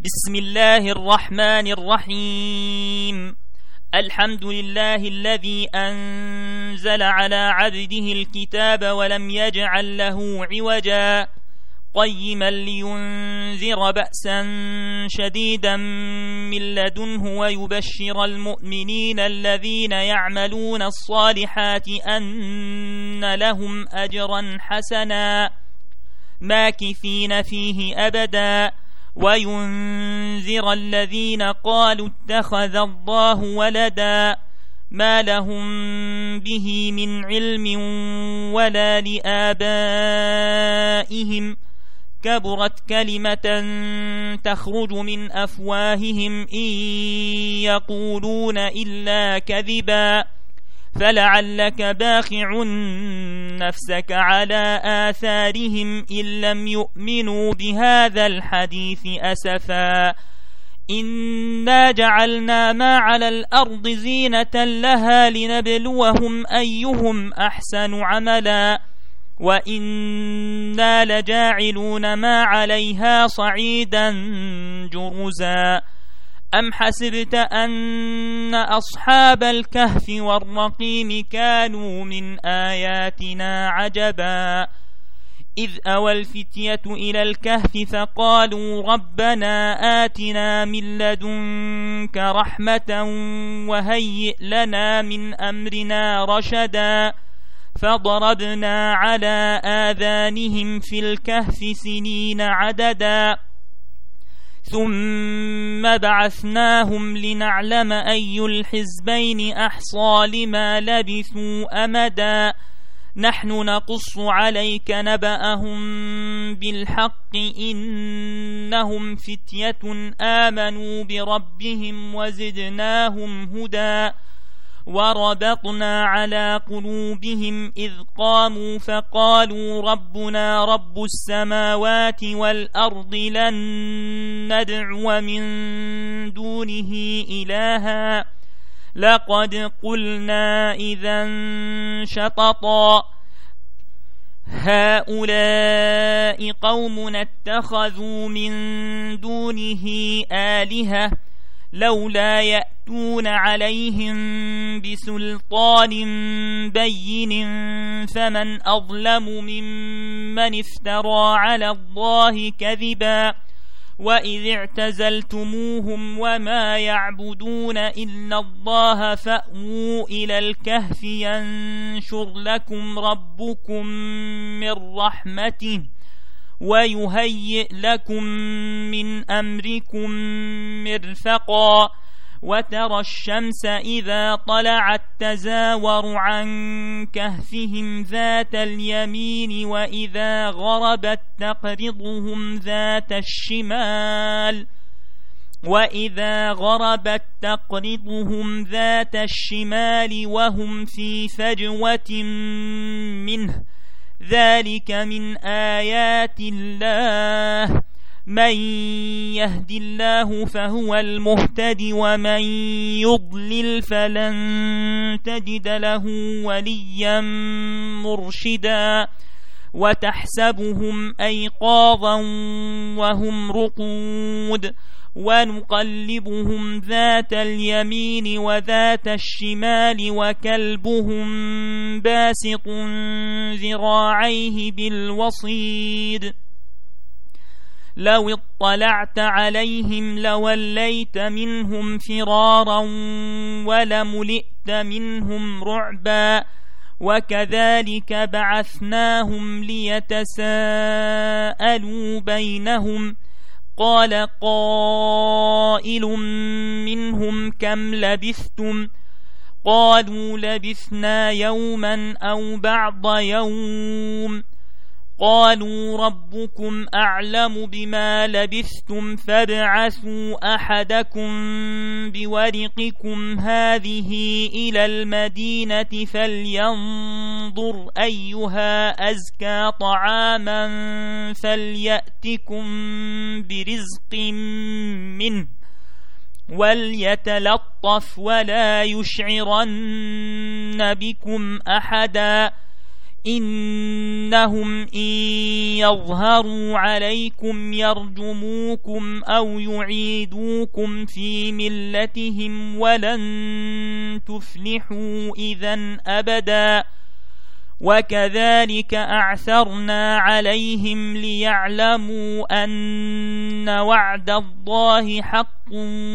بسم الله الرحمن الرحيم. الحمد لله الذي أنزل على عبده الكتاب ولم يجعل له عوجا قيما لينذر بأسا شديدا من لدنه ويبشر المؤمنين الذين يعملون الصالحات أن لهم أجرا حسنا ماكثين فيه أبدا وينذر الذين قالوا اتخذ الله ولدا ما لهم به من علم ولا لآبائهم كبرت كلمة تخرج من أفواههم إن يقولون إلا كذبا فلعلك باخع نفسك على آثارهم إن لم يؤمنوا بهذا الحديث أسفا إنا جعلنا ما على الأرض زينة لها لنبلوهم أيهم أحسن عملا وإنا لجاعلون ما عليها صعيدا جرزا أم حسبت أن أصحاب الكهف والرقيم كانوا من آياتنا عجبا إذ أوى الفتية إلى الكهف فقالوا ربنا آتنا من لدنك رحمة وهيئ لنا من أمرنا رشدا فضربنا على آذانهم في الكهف سنين عددا ثم بعثناهم لنعلم أي الحزبين أحصى لما لبثوا أمدا نحن نقص عليك نبأهم بالحق إنهم فتية آمنوا بربهم وزدناهم هدى وربطنا على قلوبهم إذ قاموا فقالوا ربنا رب السماوات والأرض لن ندعو من دونه إلها لقد قلنا إذا شططا هؤلاء قوم اتخذوا من دونه آلهة لولا يأتون عليهم بسلطان بين فمن أظلم ممن افترى على الله كذبا وإذ اعتزلتموهم وما يعبدون إلا الله فأووا إلى الكهف ينشر لكم ربكم من رحمته ويهيئ لكم من أمركم مرفقا وترى الشمس إذا طلعت تزاور عن كهفهم ذات اليمين وإذا غربت تقرضهم ذات الشمال وهم في فجوة منه ذلك من آيات الله من يهد الله فهو المهتد ومن يضلل فلن تجد له وليا مرشدا وتحسبهم أيقاظا وهم رقود ونقلبهم ذات اليمين وذات الشمال وكلبهم باسط ذراعيه بالوصيد لو اطلعت عليهم لوليت منهم فرارا ولملئت منهم رعبا وكذلك بعثناهم ليتساءلوا بينهم قال قائل منهم كم لبثتم قالوا لبثنا يوما أو بعض يوم قالوا ربكم أعلم بما لبثتم فابعثوا أحدكم بورقكم هذه إلى المدينة فلينظر أيها أزكى طعاما فليأتكم برزق منه وليتلطف ولا يشعرن بكم أحدا إنهم إن يظهروا عليكم يرجموكم أو يعيدوكم في ملتهم ولن تفلحوا إذن أبدا وكذلك أعثرنا عليهم ليعلموا أن وعد الله حق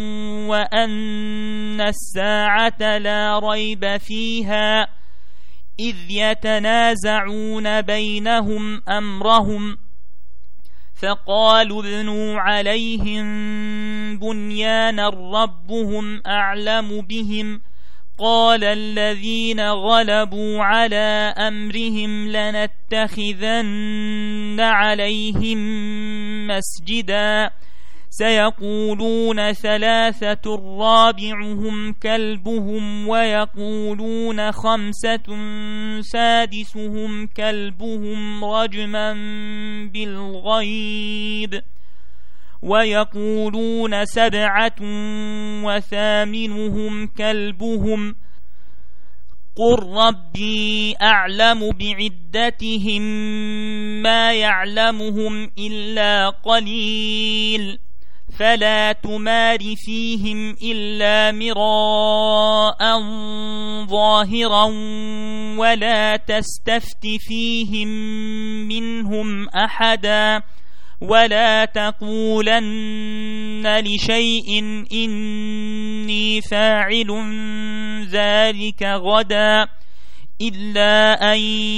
وأن الساعة لا ريب فيها إذ يتنازعون بينهم أمرهم فقالوا ابنوا عليهم بنيانا ربهم أعلم بهم قال الذين غلبوا على أمرهم لنتخذن عليهم مسجدا سيقولون ثلاثة رابعهم كلبهم ويقولون خمسة سادسهم كلبهم رجما بالغيب ويقولون سبعة وثامنهم كلبهم قل ربي أعلم بعدتهم ما يعلمهم إلا قليل فلا تمار فيهم إلا مراء ظاهرا ولا تستفت فيهم منهم أحدا ولا تقولن لشيء إني فاعل ذلك غدا إلا أن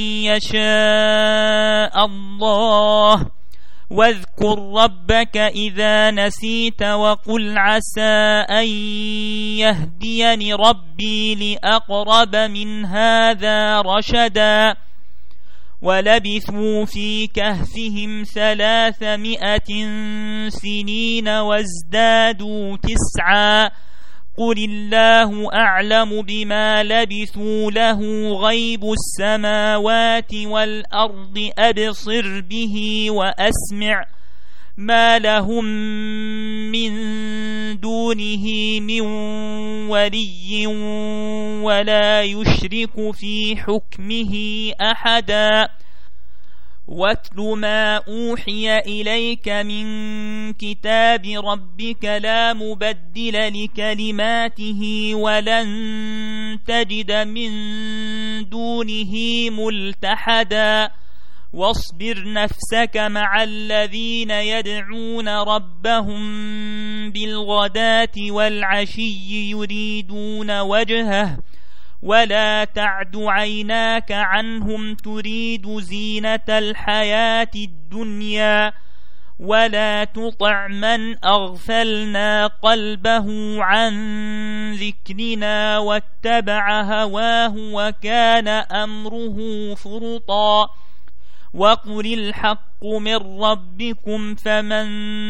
يشاء الله واذكر ربك إذا نسيت وقل عسى أن يهديني ربي لأقرب من هذا رشدا ولبثوا في كهفهم 300 سنين وازدادوا 9 قل الله أعلم بما لبثوا له غيب السماوات والأرض أبصر به وأسمع ما لهم من دونه من ولي ولا يشرك في حكمه أحدا واتل ما أوحي إليك من كتاب ربك لا مبدل لكلماته ولن تجد من دونه ملتحدا واصبر نفسك مع الذين يدعون ربهم بالغداة والعشي يريدون وجهه ولا تعد عيناك عنهم تريد زينة الحياة الدنيا ولا تطع من أغفلنا قلبه عن ذكرنا واتبع هواه وكان أمره فرطا وقل الحق من ربكم فمن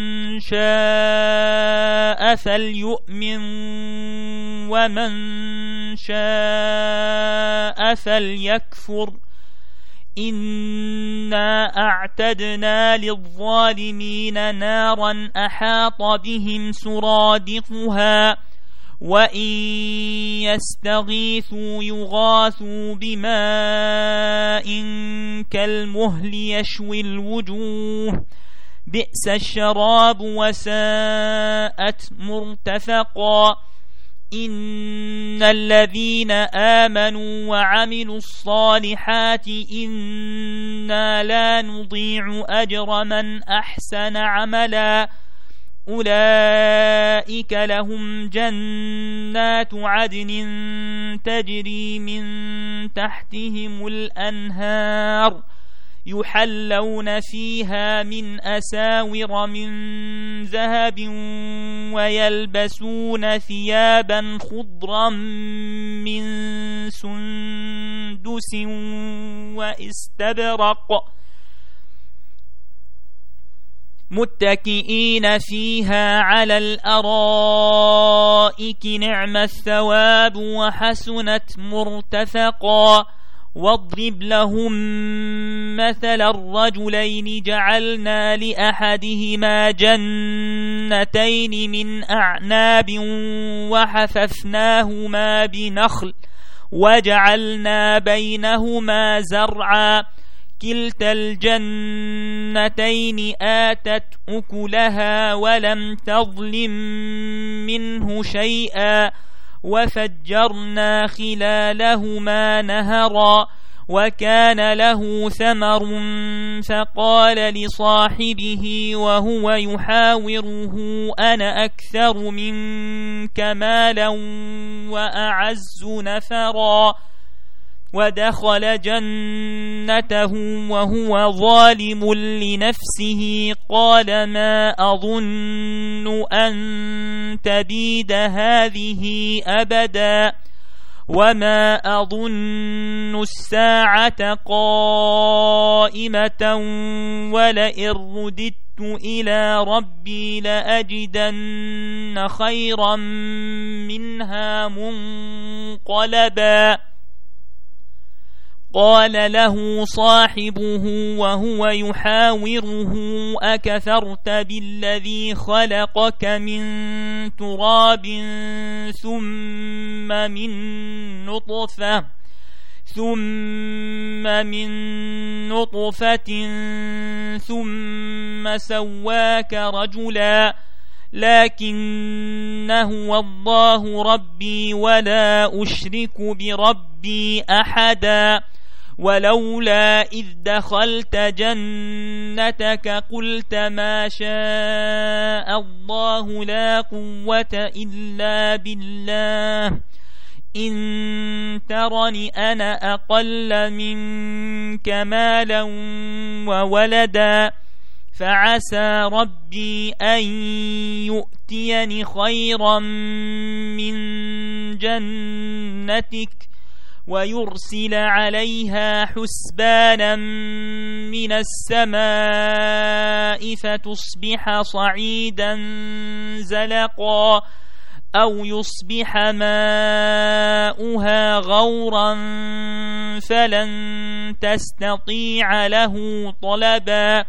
شاء فليؤمن ومن شاء فليكفر إنا أعتدنا للظالمين نارا أحاط بهم سرادقها وإن يستغيثوا يغاثوا بماء كالمهل يشوي الوجوه بئس الشراب وساءت مرتفقا إن الذين آمنوا وعملوا الصالحات إنا لا نضيع أجر من أحسن عملا أولئك لهم جنات عدن تجري من تحتهم الأنهار يحلون فيها من أساور من ذهب ويلبسون ثيابا خضرا من سندس واستبرق متكئين فيها على الأرائك نعم الثواب وحسنت مرتفقا واضرب لهم مثل الرجلين جعلنا لأحدهما جنتين من أعناب وحففناهما بنخل وجعلنا بينهما زرعا كلتا الجنتين آتت أكلها ولم تظلم منه شيئا وفجرنا خلالهما نهرا وكان له ثمر فقال لصاحبه وهو يحاوره أنا أكثر منك مالا وأعز نفرا ودخل جنته وهو ظالم لنفسه قال ما أظن أن تبيد هذه أبدا وما أظن الساعة قائمة ولئن رددت إلى ربي لأجدن خيرا منها منقلبا قال له صاحبه وهو يحاوره أكفرت بالذي خلقك من تراب ثم من نطفة ثم سواك رجلا لكن هو الله ربي ولا أشرك بربي أحدا ولولا إذ دخلت جنتك قلت ما شاء الله لا قوة إلا بالله إن ترني أنا أقل منك مالا وولدا فعسى ربي أن يؤتيني خيرا من جنتك ويرسل عليها حسبانا من السماء فتصبح صعيدا زلقا أو يصبح ماؤها غورا فلن تستطيع له طلبا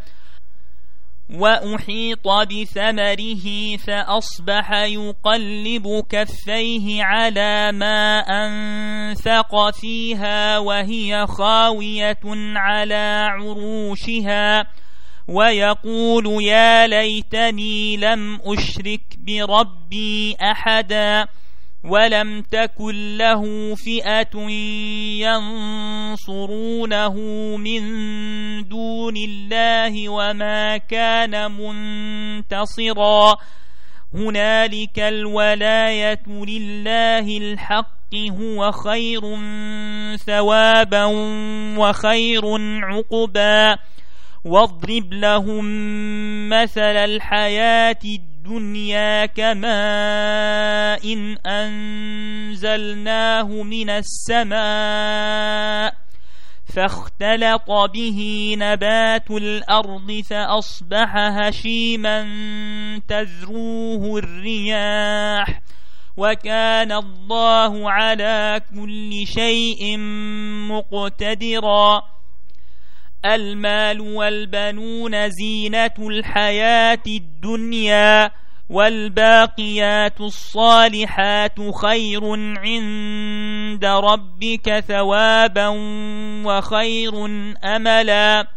وأحيط بثمره فأصبح يقلب كفيه على ما أنفق فيها وهي خاوية على عروشها ويقول يا ليتني لم أشرك بربي أحدا ولم تكن له فئة ينصرونه من دون الله وما كان منتصرا هنالك الولاية لله الحق هو خير ثوابا وخير عقبا واضرب لهم مثل الحياة الدنيا كماء إن أنزلناه من السماء فاختلط به نبات الأرض فأصبح هشيما تذروه الرياح وكان الله على كل شيء مقتدرا المال والبنون زينة الحياة الدنيا والباقيات الصالحات خير عند ربك ثوابا وخير أملا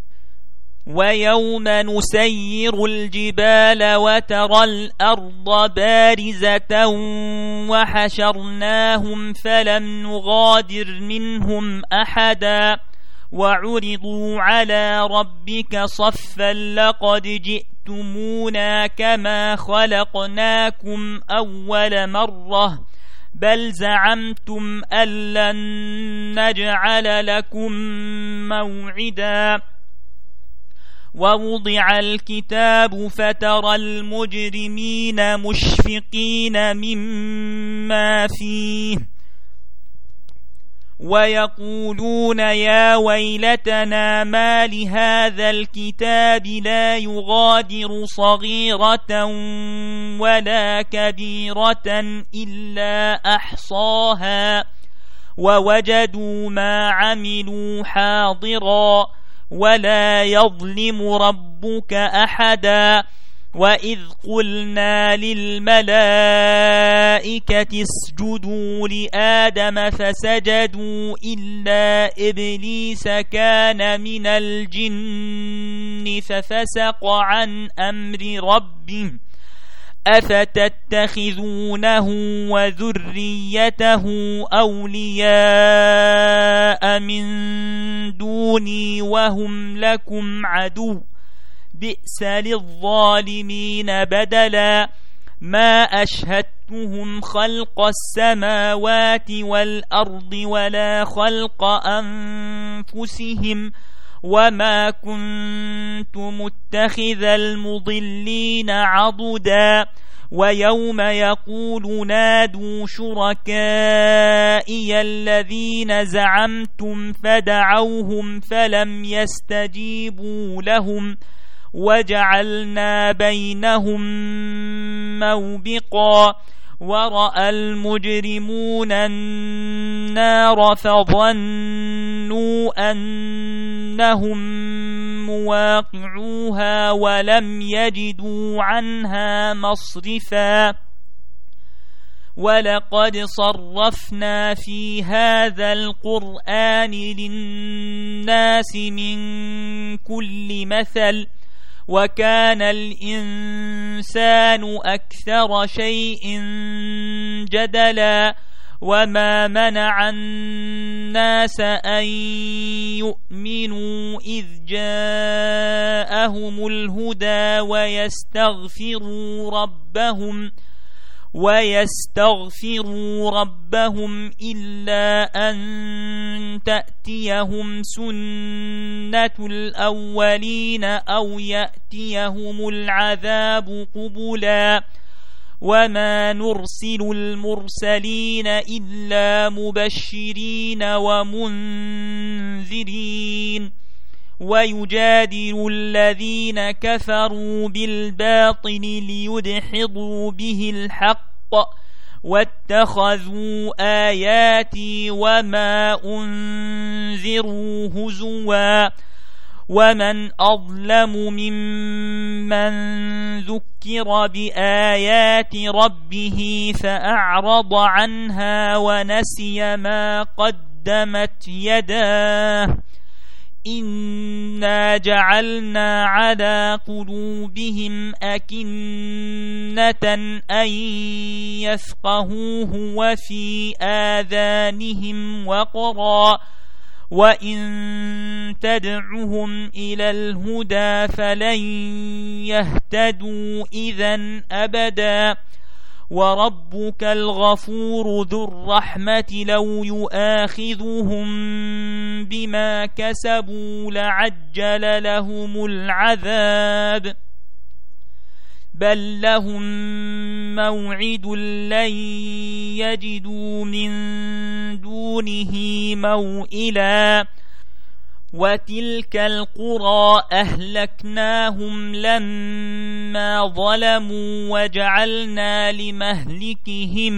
ويوم نسير الجبال وترى الأرض بارزة وحشرناهم فلم نغادر منهم أحدا وعرضوا على ربك صفا لقد جئتمونا كما خلقناكم أول مرة بل زعمتم أن لن نجعل لكم موعدا ووضع الكتاب فترى المجرمين مشفقين مما فيه ويقولون يا ويلتنا ما لهذا الكتاب لا يغادر صغيرة ولا كبيرة إلا أحصاها ووجدوا ما عملوا حاضرا ولا يظلم ربك أحدا وإذ قلنا للملائكة اسجدوا لآدم فسجدوا إلا إبليس كان من الجن ففسق عن أمر ربه أفتتخذونه وذريته أولياء من دوني وهم لكم عدو بئس للظالمين بدلا ما أشهدتهم خلق السماوات والأرض ولا خلق أنفسهم وما كنت متخذ المضلين عضدا ويوم يقول نادوا شركائي الذين زعمتم فدعوهم فلم يستجيبوا لهم وجعلنا بينهم موبقا ورأى المجرمون النار فظنوا أنهم مواقعوها ولم يجدوا عنها مصرفا ولقد صرفنا في هذا القرآن للناس من كل مثل وكان الإنسان أكثر شيء جدلا وما منع الناس أن يؤمنوا إذ جاءهم الهدى ويستغفروا ربهم إلا أن تأتيهم سنة الأولين أو يأتيهم العذاب قبلا وما نرسل المرسلين إلا مبشرين ومنذرين ويجادل الذين كفروا بالباطل ليدحضوا به الحق واتخذوا آياتي وما أنذروا هزوا ومن أظلم ممن ذكر بآيات ربه فأعرض عنها ونسي ما قدمت يداه إنا جعلنا على قلوبهم أكنة أن يفقهوه وفي آذانهم وقرا وإن تدعهم إلى الهدى فلن يهتدوا إذن أبدا وربك الغفور ذو الرحمة لو يؤاخذهم بما كسبوا لعجل لهم العذاب بل لهم موعد لن يجدوا من دونه موئلا وتلك القرى أهلكناهم لما ظلموا وجعلنا لمهلكهم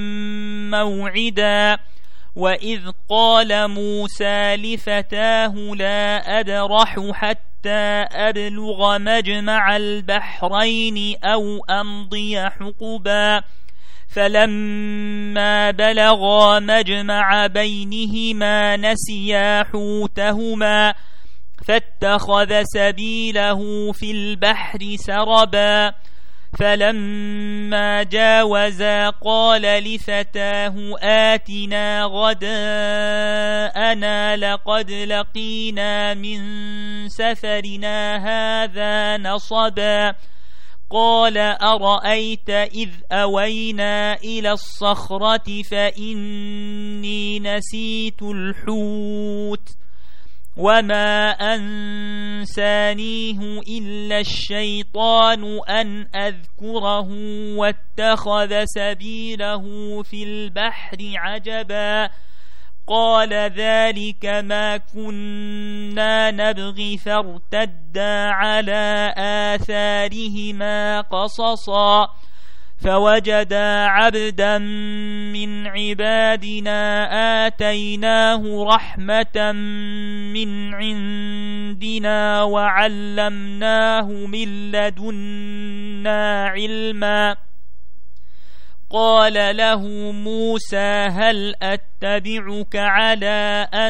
موعدا وإذ قال موسى لفتاه لا أبرح حتى أبلغ مجمع البحرين أو أمضي حقبا فلما بلغا مجمع بينهما نسيا حوتهما فاتخذ سبيله في البحر سربا فلما جاوزا قال لفتاه آتنا غداءنا لقد لقينا من سفرنا هذا نصبا قال أرأيت إذ أوينا إلى الصخرة فإني نسيت الحوت وما أنسانيه إلا الشيطان أن أذكره واتخذ سبيله في البحر عجبا قال ذلك ما كنا نبغي فارتدا على آثارهما قصصا فوجدا عبدا من عبادنا آتيناه رحمة من عندنا وعلمناه من لدنا علما. قال له موسى هل أتبعك على أن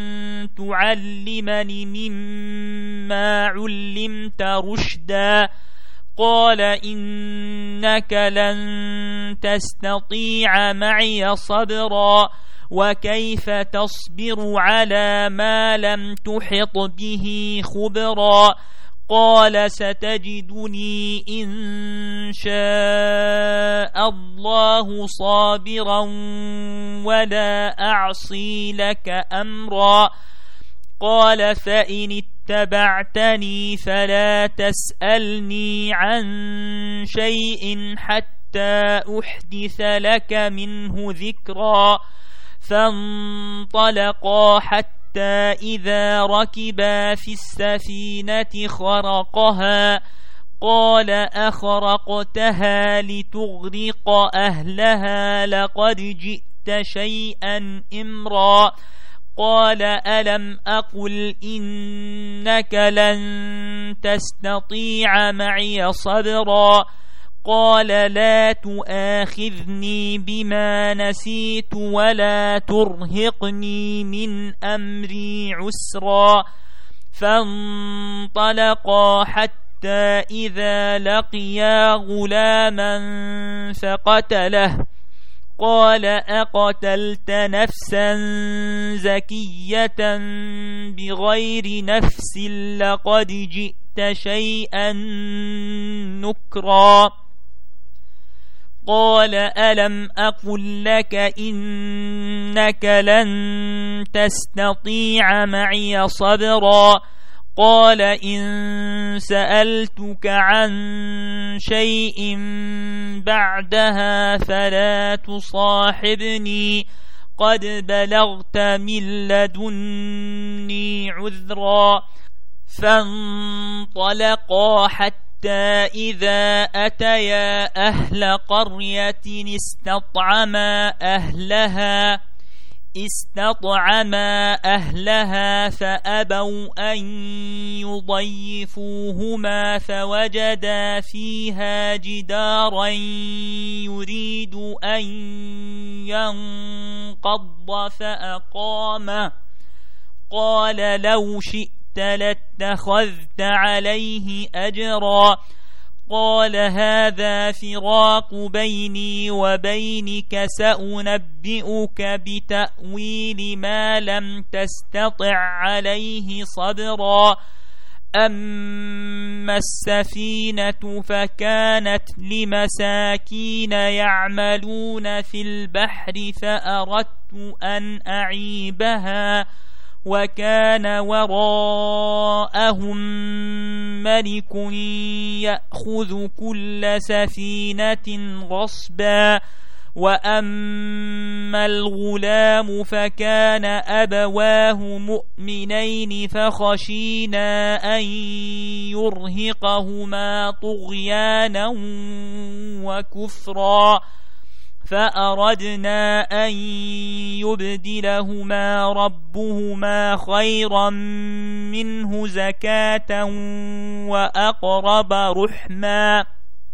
تعلمني مما علمت رشدا؟ قال إنك لن تستطيع معي صبرا وكيف تصبر على ما لم تحط به خبرا؟ قال ستجدني إن شاء الله صابرا ولا أعصي لك أمرا. قال فإن اتبعتني فلا تسألني عن شيء حتى أحدث لك منه ذكرا. فانطلقا حتى إذا ركبا في السفينة خرقها. قال أخرقتها لتغرق أهلها لقد جئت شيئا إمرا. قال ألم أقل إنك لن تستطيع معي صبرا؟ قال لا تؤاخذني بما نسيت ولا ترهقني من أمري عسرا. فانطلقا حتى إذا لقيا غلاما فقتله. قال أقتلت نفسا زكية بغير نفس لقد جئت شيئا نكرا. قال ألم أقل لك إنك لن تستطيع معي صبرا؟ قال إن سألتك عن شيء بعدها فلا تصاحبني قد بلغت من لدني عذرا. فانطلقا حتى إذا أتيا أهل قرية استطعما أهلها فأبوا أن يضيفوهما فوجدا فيها جدارا يريد أن ينقض فأقامه. قال لو شئت لاتخذت عليه أجرا. قال هذا فراق بيني وبينك سأنبئك بتأويل ما لم تستطع عليه صبرا. أما السفينة فكانت لمساكين يعملون في البحر فأردت أن أعيبها وكان وراءهم ملك يأخذ كل سفينة غصبا. وأما الغلام فكان أبواه مؤمنين فخشينا أن يرهقهما طغيانا وكفرا. فأردنا أن يبدلهما ربهما خيرا منه زكاة وأقرب رحما.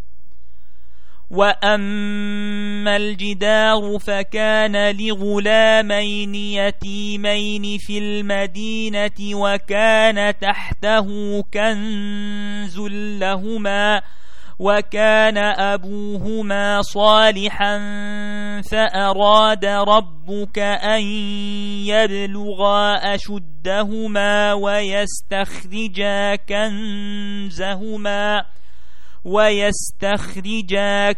وأما الجدار فكان لغلامين يتيمين في المدينة وكان تحته كنز لهما وكان أبوهما صالحا فأراد ربك أن يبلغا أشدهما ويستخرجا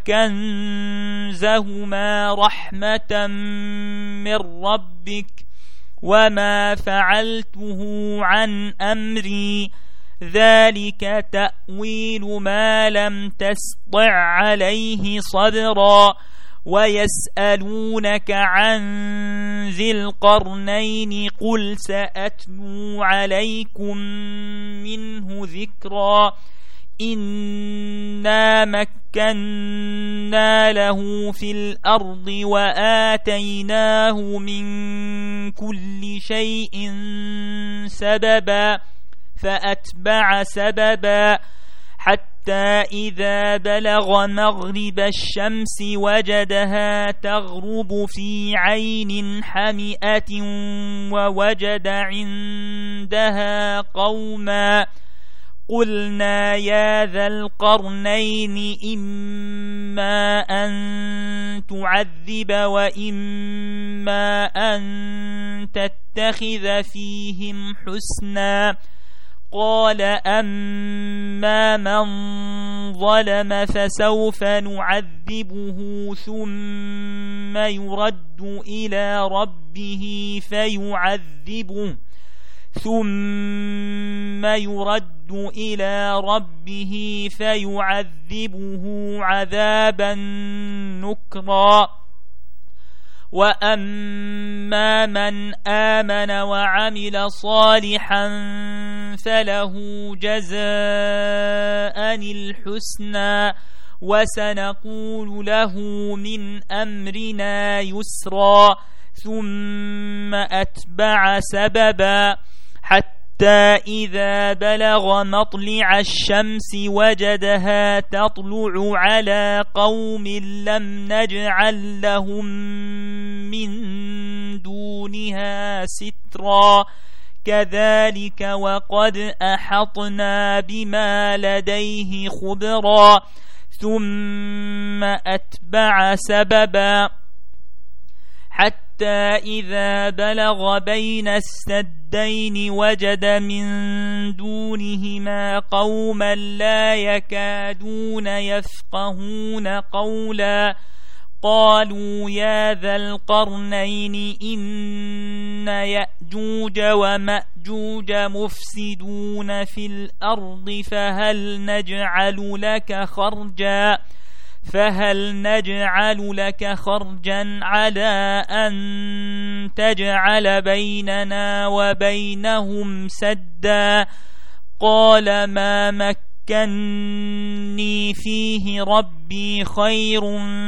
كنزهما رحمة من ربك وما فعلته عن أمري ذلك تأويل ما لم تسطع عليه صبرا. ويسألونك عن ذي القرنين قل سأتلو عليكم منه ذكرا. إنا مكنا له في الأرض وآتيناه من كل شيء سببا فأتبع سببا حتى إذا بلغ مغرب الشمس وجدها تغرب في عين حمئة ووجد عندها قوما قلنا يا ذا القرنين إما أن تعذب وإما أن تتخذ فيهم حسنا قال أما من ظلم فسوف نعذبه ثم يرد إلى ربه فيعذبه عذابا نكرا وأما من آمن وعمل صالحا فله جزاء الحسنى وسنقول له من أمرنا يسرا ثم أتبع سببا حتى إذا بلغ مطلع الشمس وجدها تطلع على قوم لم نجعل لهم من دونها سترا كذلك وقد أحطنا بما لديه خبرا ثم أتبع سببا حتى إذا بلغ بين السدين وجد من دونهما قوما لا يكادون يفقهون قولا قالوا يا ذا القرنين إن يأجوج ومأجوج مفسدون في الأرض فهل نجعل لك خرجا على أن تجعل بيننا وبينهم سدا قال ما مكني فيه ربي خير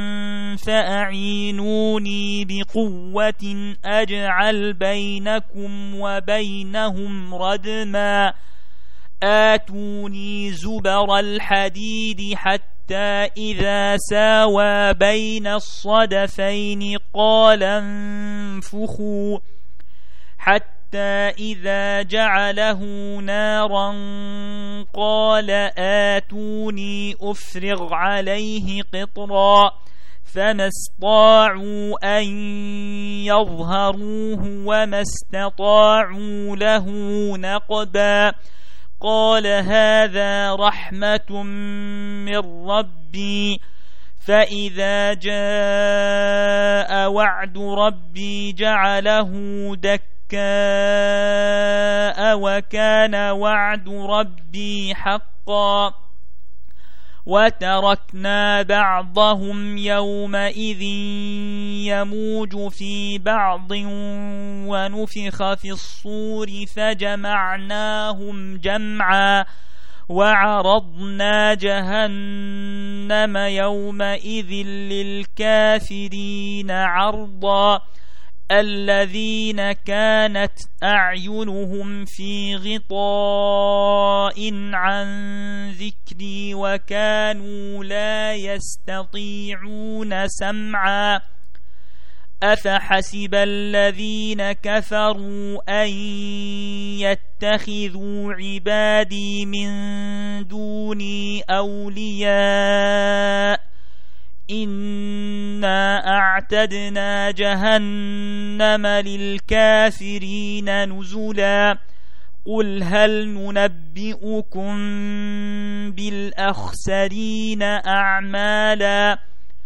فأعينوني بقوة أجعل بينكم وبينهم ردما آتوني زبر الحديد حتى إذا ساوى بين الصدفين قال انفخوا حتى إذا جعله نارا قال آتوني أفرغ عليه قطرا فما استطاعوا أن يظهروه وما استطاعوا له نقبا قال هذا رحمة من ربي فإذا جاء وعد ربي جعله دكاء وكان وعد ربي حقا وتركنا بعضهم يومئذ يموج في بعض ونفخ في الصور فجمعناهم جمعا وعرضنا جهنم يومئذ للكافرين عرضا الذين كانت أعينهم في غطاء عن ذكري وكانوا لا يستطيعون سمعا أفحسب الذين كفروا أن يتخذوا عبادي من دوني أولياء إنا أعتدنا جهنم للكافرين نزلا قل هل ننبئكم بالأخسرين أعمالا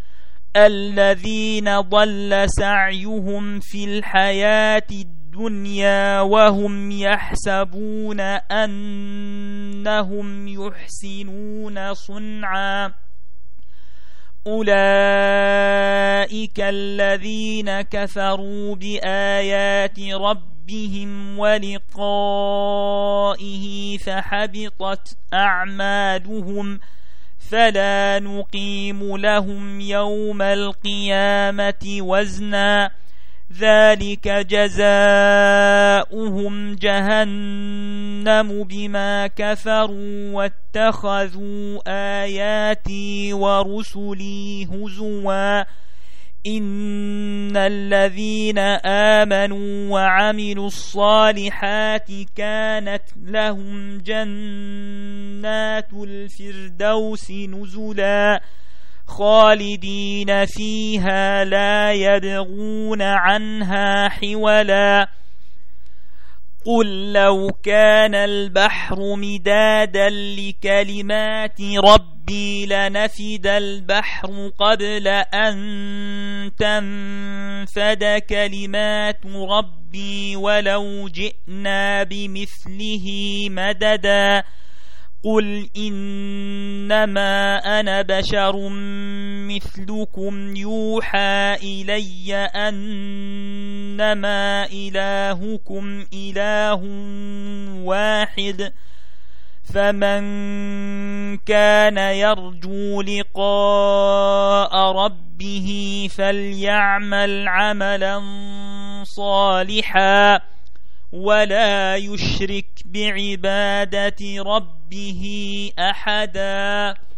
الذين ضل سعيهم في الحياة الدنيا وهم يحسبون أنهم يحسنون صنعا أولئك الذين كفروا بآيات ربهم ولقائه فلا نقيم لهم يوم القيامة وزنا ذلك جزاؤهم جهنم بما كفروا واتخذوا آياتي ورسلي هزوا إن الذين آمنوا وعملوا الصالحات كانت لهم جنات الفردوس نزلا خالدين فيها لا يبغون عنها حولا قل لو كان البحر مدادا لكلمات ربي لنفد البحر قبل أن تنفد كلمات ربي ولو جئنا بمثله مددا قل إنما أنا بشر مثلكم يوحى إلي أنما إلهكم إله واحد فمن كان يرجو لقاء ربه فليعمل عملا صالحا ولا يشرك بعبادة ربه أحدا.